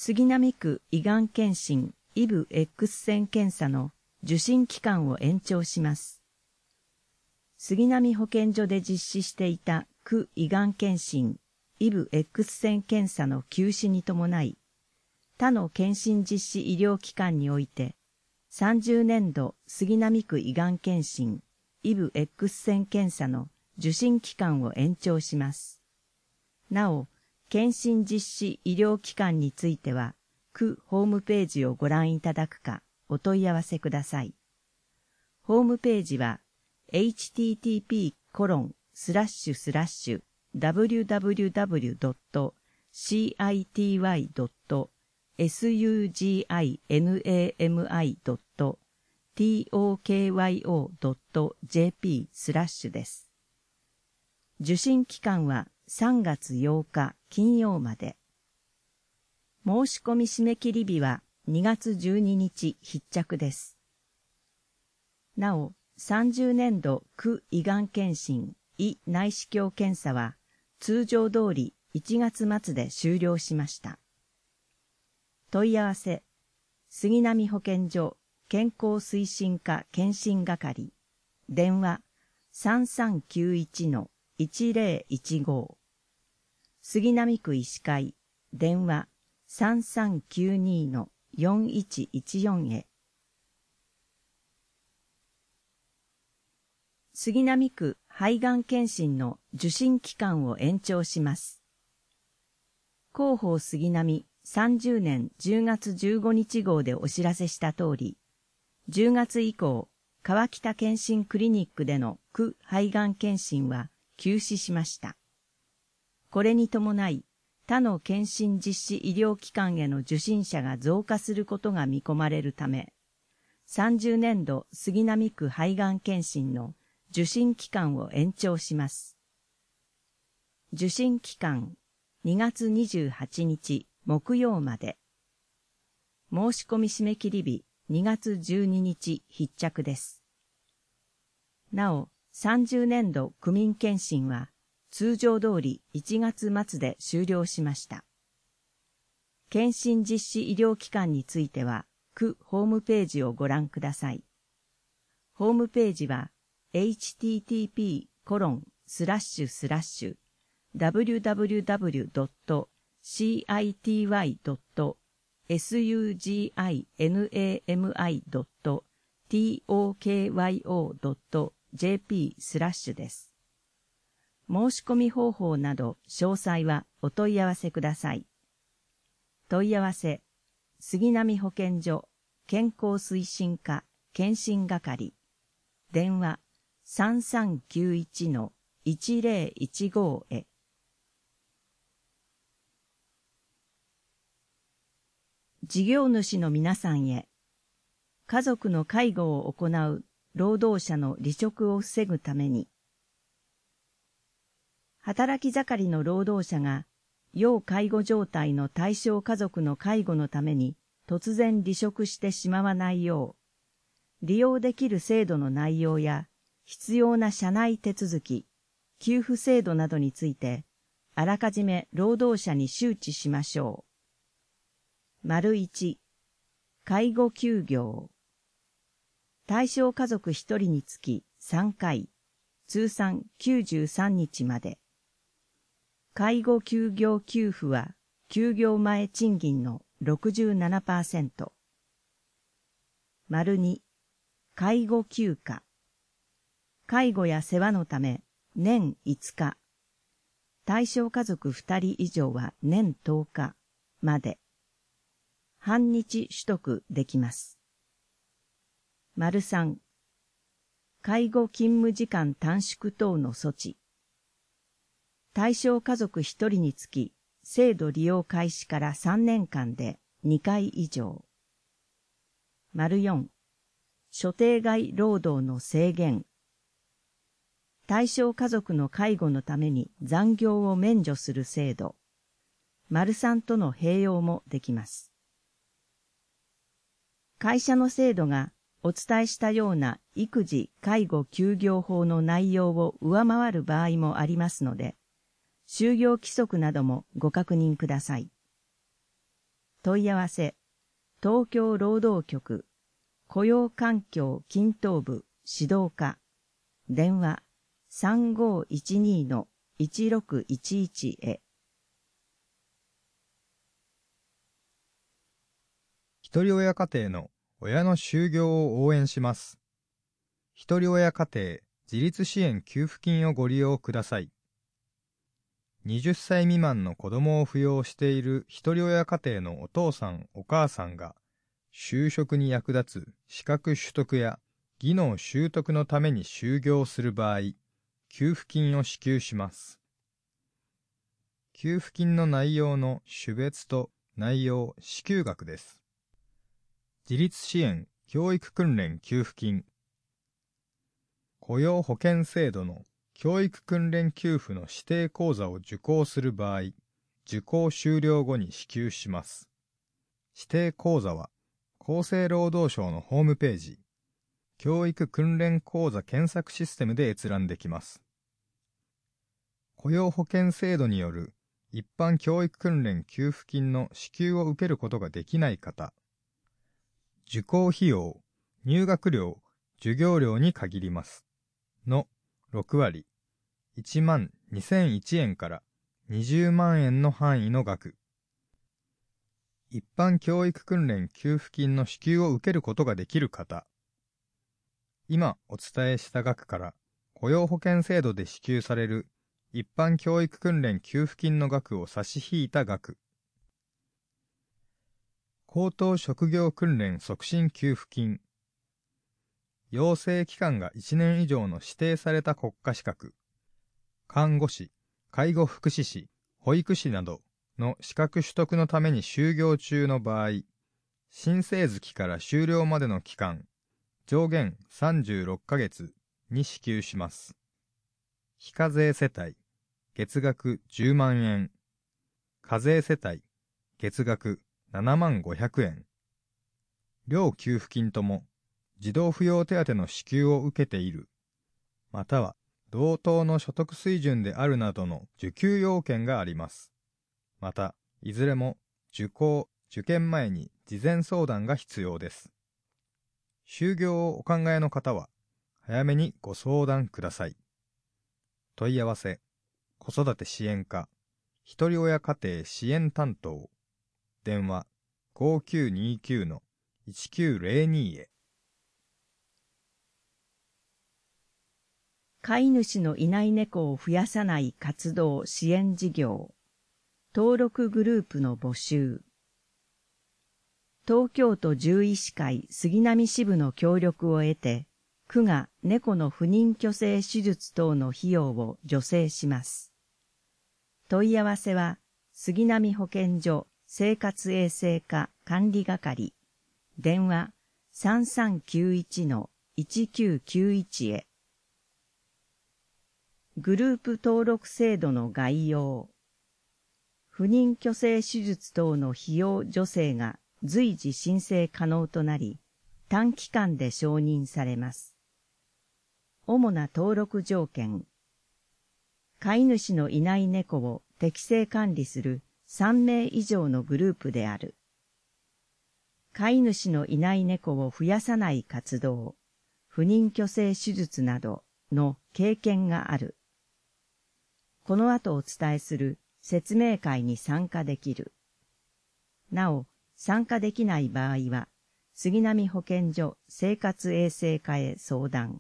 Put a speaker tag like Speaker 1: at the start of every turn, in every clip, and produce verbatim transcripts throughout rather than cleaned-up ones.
Speaker 1: 杉並区胃がん検診イブ X 線検査の受診期間を延長します。杉並保健所で実施していた区胃がん検診イブ X 線検査の休止に伴い、他の検診実施医療機関において、さんじゅうねんど杉並区胃がん検診イブ X 線検査の受診期間を延長します。なお、検診実施医療機関については、区ホームページをご覧いただくか、お問い合わせください。ホームページは、エイチティーティーピーコロンスラッシュスラッシュダブリュダブリュダブリュドットシーアイティーワイドットエスユージーアイエヌエーエムアイドットトークワイオードットジェーピースラッシュです。受診期間はさんがつようか金曜まで。申し込み締め切り日はにがつじゅうににち必着です。なお、さんじゅうねんど区胃がん検診胃内視鏡検査は通常通りいちがつまつで終了しました。問い合わせ、杉並保健所健康推進課検診係、電話 さんさんきゅういちのいちぜろいちご、杉並区医師会、電話 さんさんきゅうにのよんいちいちよん へ。杉並区肺がん検診の受診期間を延長します。広報杉並さんじゅうねんじゅうがつじゅうごにち号でお知らせした通り、じゅうがつ以降、川北検診クリニックでの区肺がん検診は休止しました。これに伴い、他の検診実施医療機関への受診者が増加することが見込まれるため、さんじゅうねんど杉並区肺がん検診の受診期間を延長します。受診期間にがつにじゅうはちにち木曜まで。申し込み締め切り日にがつじゅうににち必着です。なお、さんじゅうねんど区民検診は通常通りいちがつまつで終了しました。検診実施医療機関については、区ホームページをご覧ください。ホームページは、エイチティーティーピーコロンスラッシュスラッシュダブリュダブリュダブリュドットシーアイティーワイドットエスユージーアイエヌエーエムアイドットトークワイオードットジェーピースラッシュです。申し込み方法など詳細はお問い合わせください。問い合わせ、杉並保健所健康推進課検診係、電話 さんさんきゅういちのいちぜろいちご へ。事業主の皆さんへ、家族の介護を行う労働者の離職を防ぐために、働き盛りの労働者が要介護状態の対象家族の介護のために突然離職してしまわないよう、利用できる制度の内容や必要な社内手続き、給付制度などについて、あらかじめ労働者に周知しましょう。丸一、介護休業。対象家族ひとりにつきさんかい、通算きゅうじゅうさんにちまで。介護休業給付は、休業前賃金の ろくじゅうななパーセント。丸二、介護休暇。介護や世話のため、年いつか。対象家族ふたり以上は年とおかまで。半日取得できます。丸三、介護勤務時間短縮等の措置。対象家族ひとりにつき、制度利用開始からさんねんかんでにかい以上。丸四、所定外労働の制限。対象家族の介護のために残業を免除する制度。丸三との併用もできます。会社の制度がお伝えしたような育児・介護休業法の内容を上回る場合もありますので、就業規則などもご確認ください。 問い合わせ、東京労働局、雇用環境均等部指導課、電話 さんごいちに いちろくいちいち へ。
Speaker 2: ひとり親家庭の親の就業を応援します。ひとり親家庭自立支援給付金をご利用ください。はたち未満の子供を扶養しているひとり親家庭のお父さんお母さんが就職に役立つ資格取得や技能習得のために就業する場合、給付金を支給します。給付金の内容の種別と内容、支給額です。自立支援教育訓練給付金。雇用保険制度の教育訓練給付の指定講座を受講する場合、受講終了後に支給します。指定講座は厚生労働省のホームページ、教育訓練講座検索システムで閲覧できます。雇用保険制度による一般教育訓練給付金の支給を受けることができない方、受講費用、入学料、授業料に限ります。のろくわり、いちまんにせんいちえんからにじゅうまんえんの範囲の額。一般教育訓練給付金の支給を受けることができる方。今お伝えした額から雇用保険制度で支給される一般教育訓練給付金の額を差し引いた額。高等職業訓練促進給付金。養成期間がいちねん以上の指定された国家資格、看護師、介護福祉士、保育士などの資格取得のために就業中の場合、新生月から終了までの期間、上限さんじゅうろっかげつに支給します。非課税世帯、月額じゅうまんえん。課税世帯、月額ななまんごひゃくえん。両給付金とも、児童扶養手当の支給を受けている、または同等の所得水準であるなどの受給要件があります。また、いずれも受講・受験前に事前相談が必要です。就業をお考えの方は、早めにご相談ください。問い合わせ、子育て支援課、ひとり親家庭支援担当、電話 ごきゅうにきゅう いちきゅうゼロに へ。
Speaker 1: 飼い主のいない猫を増やさない活動支援事業、登録グループの募集。東京都獣医師会杉並支部の協力を得て、区が猫の不妊去勢手術等の費用を助成します。問い合わせは、杉並保健所生活衛生課管理係、電話 さんさんきゅういち いちきゅうきゅういち へ。グループ登録制度の概要。不妊去勢手術等の費用助成が随時申請可能となり、短期間で承認されます。主な登録条件。飼い主のいない猫を適正管理するさんめい以上のグループである。飼い主のいない猫を増やさない活動、不妊去勢手術などの経験がある。この後お伝えする説明会に参加できる。なお、参加できない場合は、杉並保健所生活衛生課へ相談。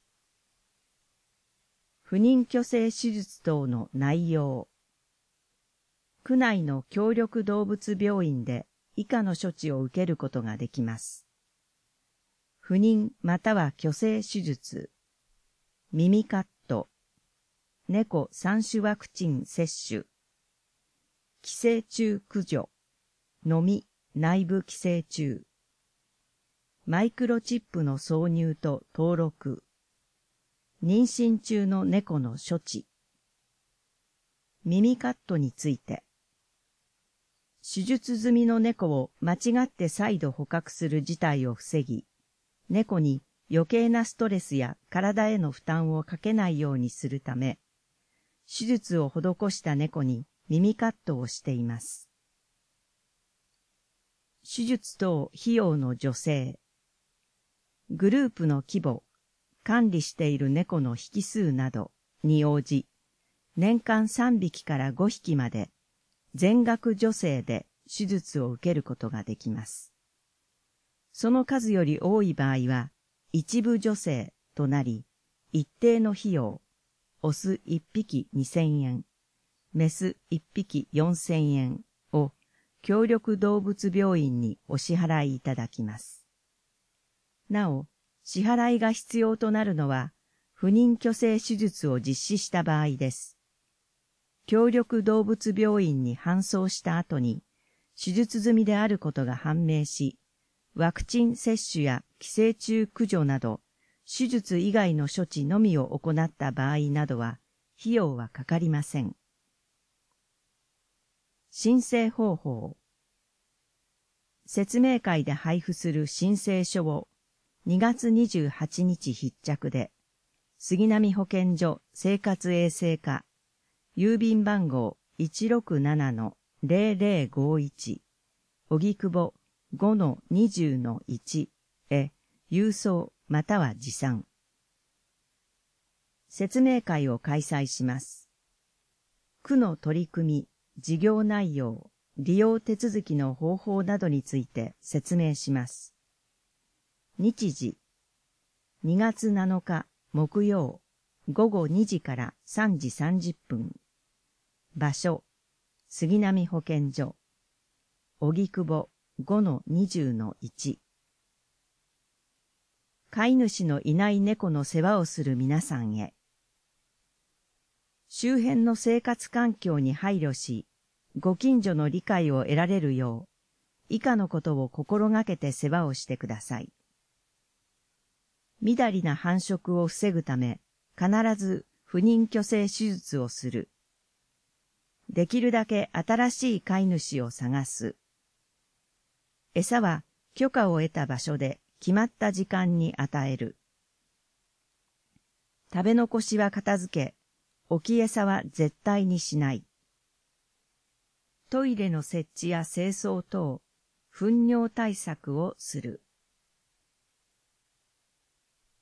Speaker 1: 不妊去勢手術等の内容。区内の協力動物病院で以下の処置を受けることができます。不妊または去勢手術、耳カット、猫さん種ワクチン接種、寄生虫駆除、のみ内部寄生虫、マイクロチップの挿入と登録、妊娠中の猫の処置、耳カットについて、手術済みの猫を間違って再度捕獲する事態を防ぎ、猫に余計なストレスや体への負担をかけないようにするため、手術を施した猫に耳カットをしています。 手術等費用の助成、グループの規模、管理している猫の匹数などに応じ、年間さんびきからごひきまで全額助成で手術を受けることができます。その数より多い場合は一部助成となり、一定の費用、オスいっぴきにせんえん、メスいっぴきよんせんえんを協力動物病院にお支払いいただきます。なお、支払いが必要となるのは、不妊去勢手術を実施した場合です。協力動物病院に搬送した後に、手術済みであることが判明し、ワクチン接種や寄生虫駆除など、手術以外の処置のみを行った場合などは、費用はかかりません。申請方法。説明会で配布する申請書をにがつにじゅうはちにち必着で、杉並保健所生活衛生課、郵便番号 いちろくななのぜろぜろごいち、荻窪 ごのにじゅうのいち へ郵送または持参。説明会を開催します。区の取り組み、事業内容、利用手続きの方法などについて説明します。日時、にがつなのか木曜、ごごにじからさんじさんじゅっぷん。場所、杉並保健所、荻窪 ごのにじゅうのいち。飼い主のいない猫の世話をする皆さんへ。周辺の生活環境に配慮し、ご近所の理解を得られるよう、以下のことを心がけて世話をしてください。みだりな繁殖を防ぐため、必ず不妊去勢手術をする。できるだけ新しい飼い主を探す。餌は許可を得た場所で決まった時間に与える。食べ残しは片付け、置き餌は絶対にしない。トイレの設置や清掃等、糞尿対策をする。